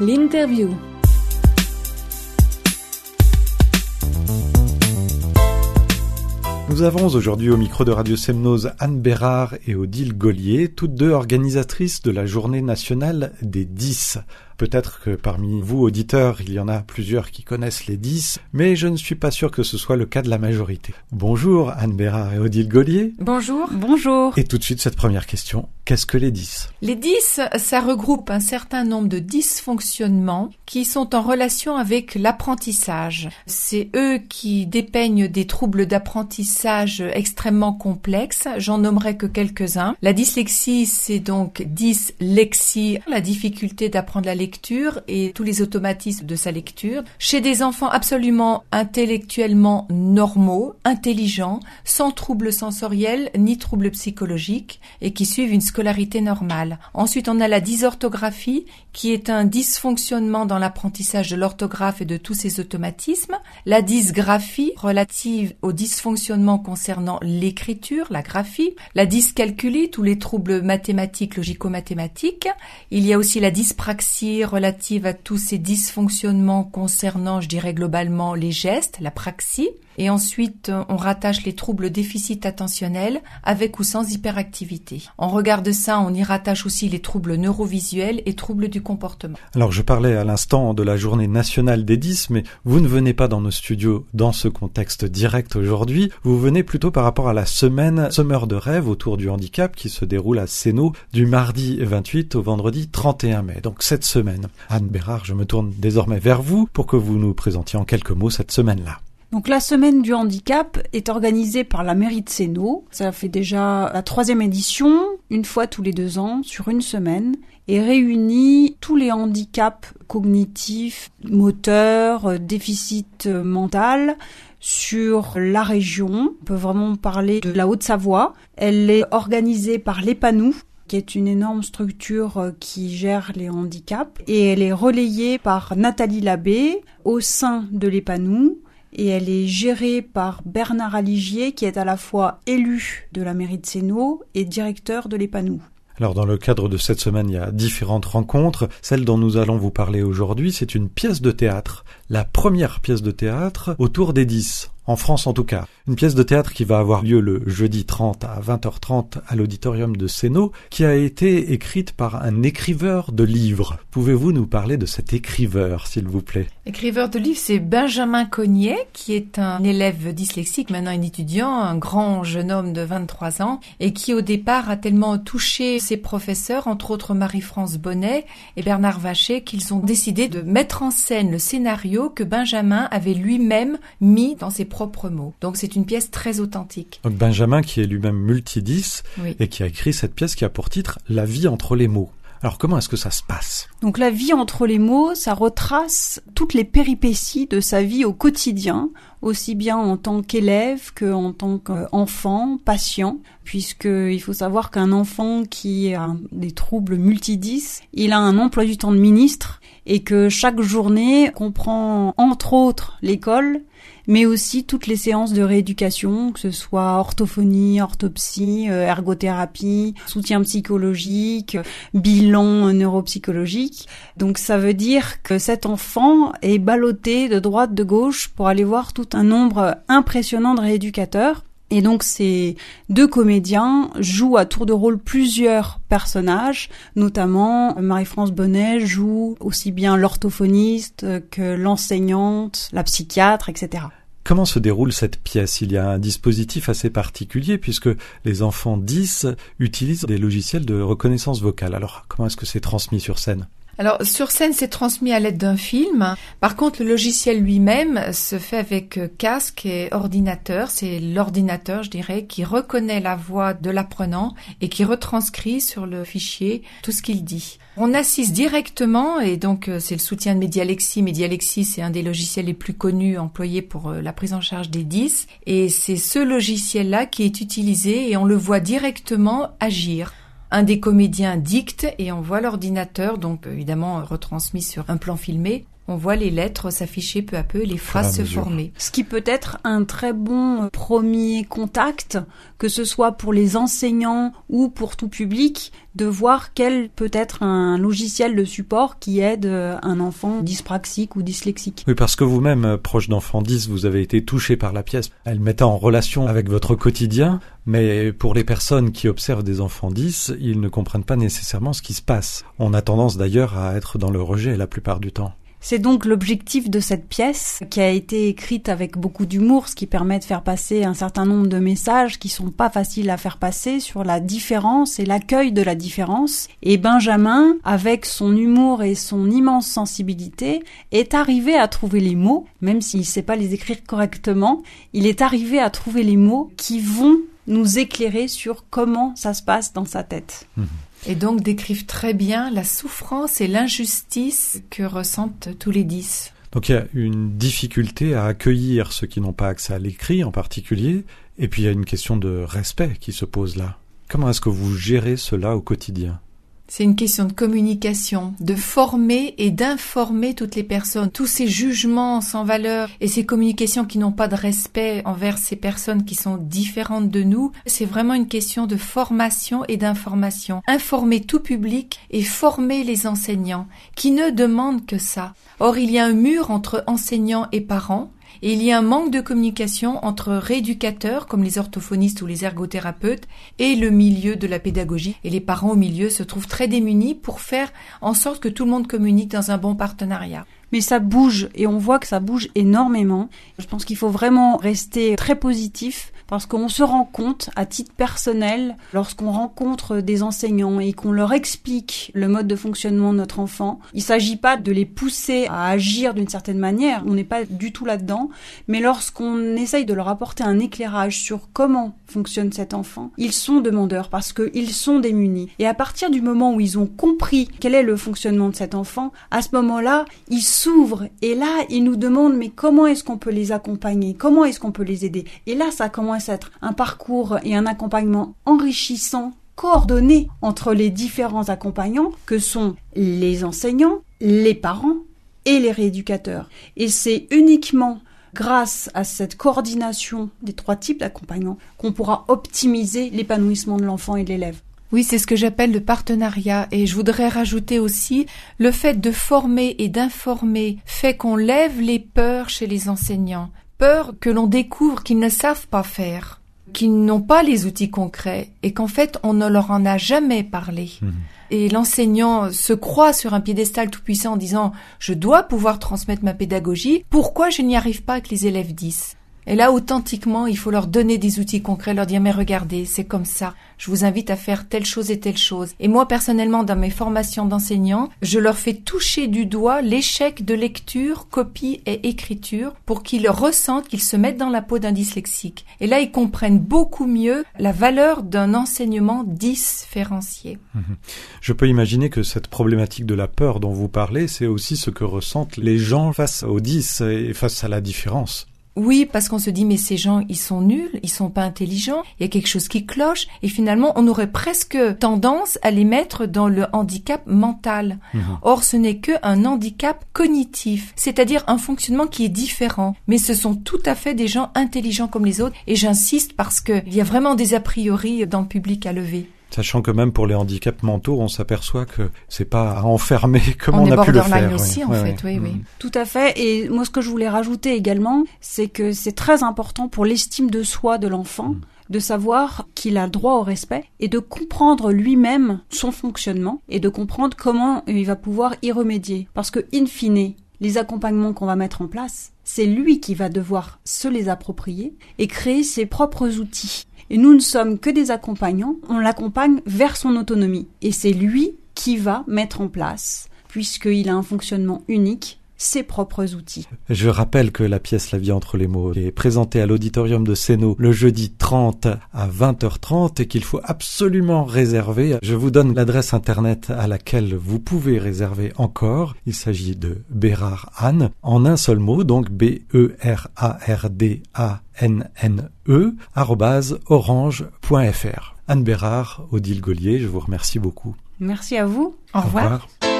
L'interview. Nous avons aujourd'hui au micro de Radio Semnose Anne Bérard et Odile Gaulier, toutes deux organisatrices de la Journée nationale des 10. Peut-être que parmi vous, auditeurs, il y en a plusieurs qui connaissent les 10, mais je ne suis pas sûr que ce soit le cas de la majorité. Bonjour Anne Bérard et Odile Gaulier. Bonjour. Bonjour. Et tout de suite cette première question, qu'est-ce que les 10 ? Les 10, ça regroupe un certain nombre de dysfonctionnements qui sont en relation avec l'apprentissage. C'est eux qui dépeignent des troubles d'apprentissage extrêmement complexes. J'en nommerai que quelques-uns. La dyslexie, c'est donc dyslexie, la difficulté d'apprendre la lecture et tous les automatismes de sa lecture. Chez des enfants absolument intellectuellement normaux, intelligents, sans troubles sensoriels ni troubles psychologiques et qui suivent une scolarité normale. Ensuite, on a la dysorthographie qui est un dysfonctionnement dans l'apprentissage de l'orthographe et de tous ses automatismes. La dysgraphie relative au dysfonctionnement concernant l'écriture, la graphie. La dyscalculie, tous les troubles mathématiques, logico-mathématiques. Il y a aussi la dyspraxie relative à tous ces dysfonctionnements concernant, je dirais globalement, les gestes, la praxie. Et ensuite, on rattache les troubles déficit attentionnels avec ou sans hyperactivité. En regard de ça, on y rattache aussi les troubles neurovisuels et troubles du comportement. Alors, je parlais à l'instant de la Journée nationale des 10, mais vous ne venez pas dans nos studios dans ce contexte direct aujourd'hui. Vous venez plutôt par rapport à la semaine Semeur de rêve autour du handicap qui se déroule à Sénaux du mardi 28 au vendredi 31 mai. Donc, cette semaine. Anne Bérard, je me tourne désormais vers vous pour que vous nous présentiez en quelques mots cette semaine-là. Donc la semaine du handicap est organisée par la mairie de Sénaux. Ça fait déjà la 3e édition, une fois tous les 2 ans, sur une semaine, et réunit tous les handicaps cognitifs, moteurs, déficit mental sur la région. On peut vraiment parler de la Haute-Savoie. Elle est organisée par l'EPANOU, qui est une énorme structure qui gère les handicaps, et elle est relayée par Nathalie Labbé au sein de l'EPANOU. Et elle est gérée par Bernard Aligier, qui est à la fois élu de la mairie de Sénaux et directeur de l'EPANOU. Alors dans le cadre de cette semaine, il y a différentes rencontres. Celle dont nous allons vous parler aujourd'hui, c'est une pièce de théâtre. La première pièce de théâtre autour des 10. En France en tout cas. Une pièce de théâtre qui va avoir lieu le jeudi 30 à 20h30 à l'auditorium de Sénaux, qui a été écrite par un écriveur de livres. Pouvez-vous nous parler de cet écriveur, s'il vous plaît ? Écriveur de livres, c'est Benjamin Cognet, qui est un élève dyslexique, maintenant un étudiant, un grand jeune homme de 23 ans, et qui au départ a tellement touché ses professeurs, entre autres Marie-France Bonnet et Bernard Vacher, qu'ils ont décidé de mettre en scène le scénario que Benjamin avait lui-même mis dans ses propres mots. Donc c'est une pièce très authentique. Donc Benjamin qui est lui-même multidis oui. Et qui a écrit cette pièce qui a pour titre « La vie entre les mots ». Alors comment est-ce que ça se passe ? Donc la vie entre les mots, ça retrace toutes les péripéties de sa vie au quotidien, aussi bien en tant qu'élève qu'en tant qu'enfant, patient, puisqu'il faut savoir qu'un enfant qui a des troubles multidis, il a un emploi du temps de ministre et que chaque journée comprend entre autres l'école, mais aussi toutes les séances de rééducation, que ce soit orthophonie, orthopsie, ergothérapie, soutien psychologique, bilan neuropsychologique. Donc ça veut dire que cet enfant est ballotté de droite, de gauche pour aller voir tout un nombre impressionnant de rééducateurs. Et donc ces 2 comédiens jouent à tour de rôle plusieurs personnages, notamment Marie-France Bonnet joue aussi bien l'orthophoniste que l'enseignante, la psychiatre, etc. Comment se déroule cette pièce ? Il y a un dispositif assez particulier puisque les enfants 10 utilisent des logiciels de reconnaissance vocale. Alors comment est-ce que c'est transmis sur scène ? Alors, sur scène, c'est transmis à l'aide d'un film. Par contre, le logiciel lui-même se fait avec casque et ordinateur. C'est l'ordinateur, je dirais, qui reconnaît la voix de l'apprenant et qui retranscrit sur le fichier tout ce qu'il dit. On assiste directement, et donc c'est le soutien de Medialexie. Medialexie, c'est un des logiciels les plus connus employés pour la prise en charge des 10. Et c'est ce logiciel-là qui est utilisé et on le voit directement agir. Un des comédiens dicte et on voit l'ordinateur, donc évidemment retransmis sur un plan filmé, On voit les lettres s'afficher peu à peu, les phrases se former. Ce qui peut être un très bon premier contact, que ce soit pour les enseignants ou pour tout public, de voir quel peut être un logiciel de support qui aide un enfant dyspraxique ou dyslexique. Oui, parce que vous-même, proche d'enfants 10, vous avez été touché par la pièce. Elle mettait en relation avec votre quotidien, mais pour les personnes qui observent des enfants 10, ils ne comprennent pas nécessairement ce qui se passe. On a tendance d'ailleurs à être dans le rejet la plupart du temps. C'est donc l'objectif de cette pièce qui a été écrite avec beaucoup d'humour, ce qui permet de faire passer un certain nombre de messages qui sont pas faciles à faire passer sur la différence et l'accueil de la différence. Et Benjamin, avec son humour et son immense sensibilité, est arrivé à trouver les mots, même s'il sait pas les écrire correctement, il est arrivé à trouver les mots qui vont nous éclairer sur comment ça se passe dans sa tête. Et donc décrivent très bien la souffrance et l'injustice que ressentent tous les 10. Donc il y a une difficulté à accueillir ceux qui n'ont pas accès à l'écrit en particulier, et puis il y a une question de respect qui se pose là. Comment est-ce que vous gérez cela au quotidien ? C'est une question de communication, de former et d'informer toutes les personnes. Tous ces jugements sans valeur et ces communications qui n'ont pas de respect envers ces personnes qui sont différentes de nous, c'est vraiment une question de formation et d'information. Informer tout public et former les enseignants qui ne demandent que ça. Or, il y a un mur entre enseignants et parents. Et il y a un manque de communication entre rééducateurs, comme les orthophonistes ou les ergothérapeutes, et le milieu de la pédagogie. Et les parents au milieu se trouvent très démunis pour faire en sorte que tout le monde communique dans un bon partenariat. Mais ça bouge, et on voit que ça bouge énormément. Je pense qu'il faut vraiment rester très positif, parce qu'on se rend compte, à titre personnel, lorsqu'on rencontre des enseignants et qu'on leur explique le mode de fonctionnement de notre enfant, il ne s'agit pas de les pousser à agir d'une certaine manière, on n'est pas du tout là-dedans, mais lorsqu'on essaye de leur apporter un éclairage sur comment fonctionne cet enfant, ils sont demandeurs, parce qu'ils sont démunis. Et à partir du moment où ils ont compris quel est le fonctionnement de cet enfant, à ce moment-là, ils s'ouvrent, et là, ils nous demandent, mais comment est-ce qu'on peut les accompagner? Comment est-ce qu'on peut les aider? Et là, ça commence à être un parcours et un accompagnement enrichissant, coordonné entre les différents accompagnants que sont les enseignants, les parents et les rééducateurs. Et c'est uniquement grâce à cette coordination des 3 types d'accompagnants qu'on pourra optimiser l'épanouissement de l'enfant et de l'élève. Oui, c'est ce que j'appelle le partenariat. Et je voudrais rajouter aussi, le fait de former et d'informer fait qu'on lève les peurs chez les enseignants. Peurs que l'on découvre qu'ils ne savent pas faire, qu'ils n'ont pas les outils concrets et qu'en fait, on ne leur en a jamais parlé. Et l'enseignant se croit sur un piédestal tout-puissant en disant « Je dois pouvoir transmettre ma pédagogie. Pourquoi je n'y arrive pas avec les élèves 10 ?» Et là, authentiquement, il faut leur donner des outils concrets, leur dire « Mais regardez, c'est comme ça. Je vous invite à faire telle chose et telle chose. » Et moi, personnellement, dans mes formations d'enseignants, je leur fais toucher du doigt l'échec de lecture, copie et écriture pour qu'ils ressentent, qu'ils se mettent dans la peau d'un dyslexique. Et là, ils comprennent beaucoup mieux la valeur d'un enseignement différencié. Je peux imaginer que cette problématique de la peur dont vous parlez, c'est aussi ce que ressentent les gens face aux 10 et face à la différence. Oui, parce qu'on se dit, mais ces gens, ils sont nuls, ils sont pas intelligents, il y a quelque chose qui cloche, et finalement, on aurait presque tendance à les mettre dans le handicap mental. Or, ce n'est qu'un handicap cognitif, c'est-à-dire un fonctionnement qui est différent. Mais ce sont tout à fait des gens intelligents comme les autres, et j'insiste parce qu'il y a vraiment des a priori dans le public à lever. Sachant que même pour les handicaps mentaux, on s'aperçoit que c'est pas à enfermer comme on a pu le faire. On est borderline aussi, en fait, oui. Tout à fait. Et moi, ce que je voulais rajouter également, c'est que c'est très important pour l'estime de soi de l'enfant de savoir qu'il a le droit au respect et de comprendre lui-même son fonctionnement et de comprendre comment il va pouvoir y remédier. Parce que, in fine, les accompagnements qu'on va mettre en place, c'est lui qui va devoir se les approprier et créer ses propres outils. Et nous ne sommes que des accompagnants, on l'accompagne vers son autonomie. Et c'est lui qui va mettre en place, puisqu'il a un fonctionnement unique, ses propres outils. Je rappelle que la pièce La vie entre les mots est présentée à l'auditorium de Sénaux le jeudi 30 à 20h30 et qu'il faut absolument réserver. Je vous donne l'adresse internet à laquelle vous pouvez réserver encore. Il s'agit de Bérard Anne, en un seul mot, donc BERARDANNE @orange.fr. Anne Bérard, Odile Gaulier, je vous remercie beaucoup. Merci à vous. Au revoir.